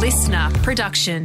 listener production.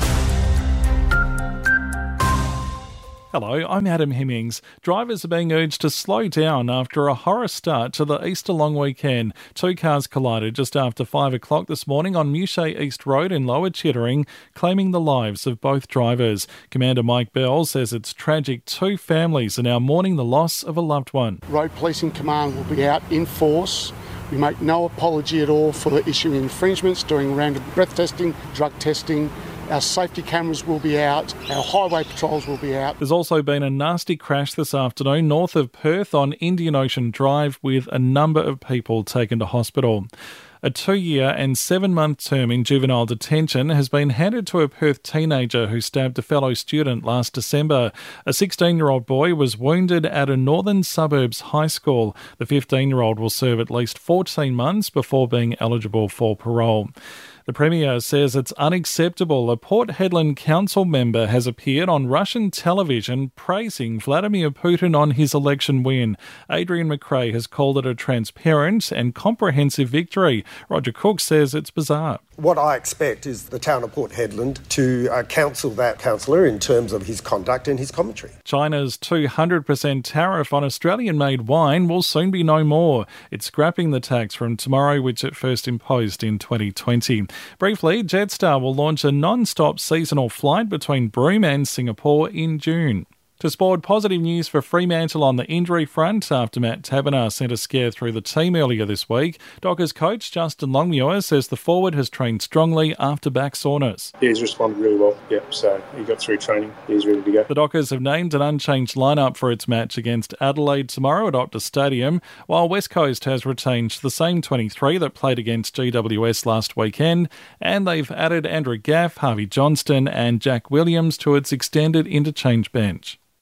Hello, I'm Adam Hemmings. Drivers are being urged to slow down after a horror start to the Easter long weekend. Two cars collided just after 5 o'clock this morning on Mewshay East Road in Lower Chittering, claiming the lives of both drivers. Commander Mike Bell says it's tragic. Two families are now mourning the loss of a loved one. Road Policing Command will be out in force. We make no apology at all for issuing infringements, doing random breath testing, drug testing. Our safety cameras will be out, our highway patrols will be out. There's also been a nasty crash this afternoon north of Perth on Indian Ocean Drive with a number of people taken to hospital. A 2-year and 7-month term in juvenile detention has been handed to a Perth teenager who stabbed a fellow student last December. A 16-year-old boy was wounded at a northern suburbs high school. The 15-year-old will serve at least 14 months before being eligible for parole. The Premier says it's unacceptable. A Port Hedland council member has appeared on Russian television praising Vladimir Putin on his election win. Adrian McRae has called it a transparent and comprehensive victory. Roger Cook says it's bizarre. What I expect is the town of Port Hedland to counsel that councillor in terms of his conduct and his commentary. China's 200% tariff on Australian-made wine will soon be no more. It's scrapping the tax from tomorrow, which it first imposed in 2020. Briefly, Jetstar will launch a non-stop seasonal flight between Broome and Singapore in June. To sport, positive news for Fremantle on the injury front after Matt Taberner sent a scare through the team earlier this week. Dockers coach Justin Longmuir says the forward has trained strongly after back soreness. Yeah, he's responded really well. So he got through training. He's ready to go. The Dockers have named an unchanged lineup for its match against Adelaide tomorrow at Optus Stadium, while West Coast has retained the same 23 that played against GWS last weekend, and they've added Andrew Gaff, Harvey Johnston and Jack Williams to its extended interchange bench.